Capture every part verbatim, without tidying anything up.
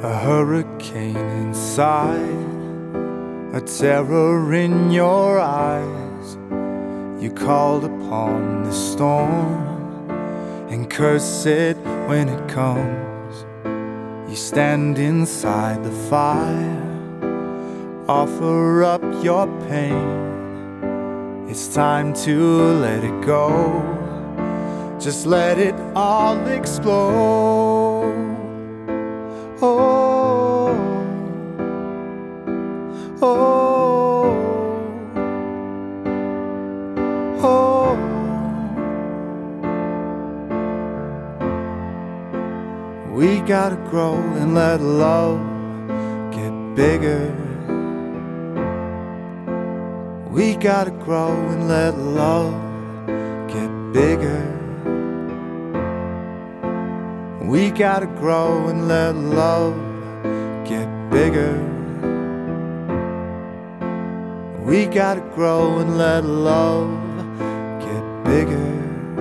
A hurricane inside, a terror in your eyes. You called upon the storm and curse it when it comes. You stand inside the fire, offer up your pain. It's time to let it go, just let it all explode. Oh, oh, oh. We gotta grow and let love get bigger. We gotta grow and let love get bigger. We gotta grow and let love get bigger. We gotta grow and let love get bigger.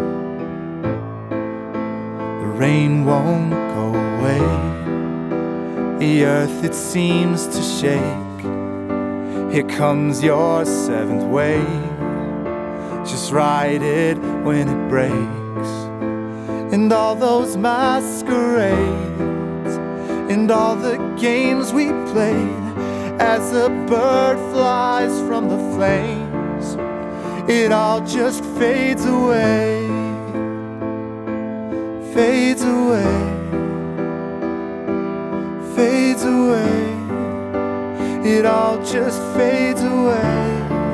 The rain won't go away, the earth it seems to shake. Here comes your seventh wave, just ride it when it breaks. And all those masquerades and all the games we played, as a bird flies from the flames, it all just fades away, fades away, fades away. It all just fades away,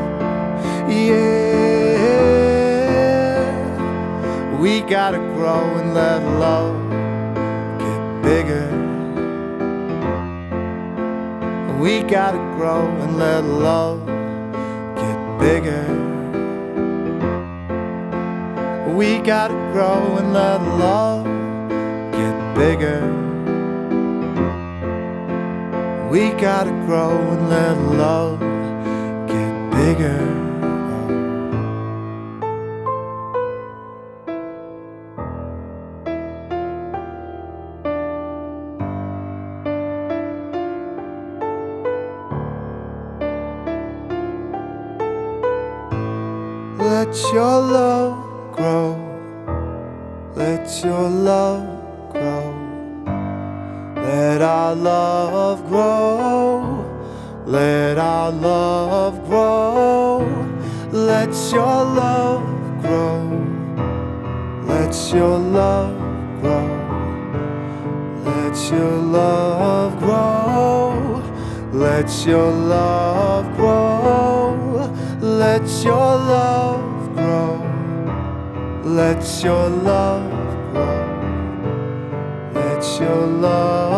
yeah. We gotta grow and let love get bigger. We gotta grow and let love get bigger. We gotta grow and let love get bigger. We gotta grow and let love get bigger. Let your love grow, let your love grow. Let our love grow, let our love grow. Let your love grow, let your love grow. Let your love grow, let your love grow. Let your love grow, let your love grow. Let your love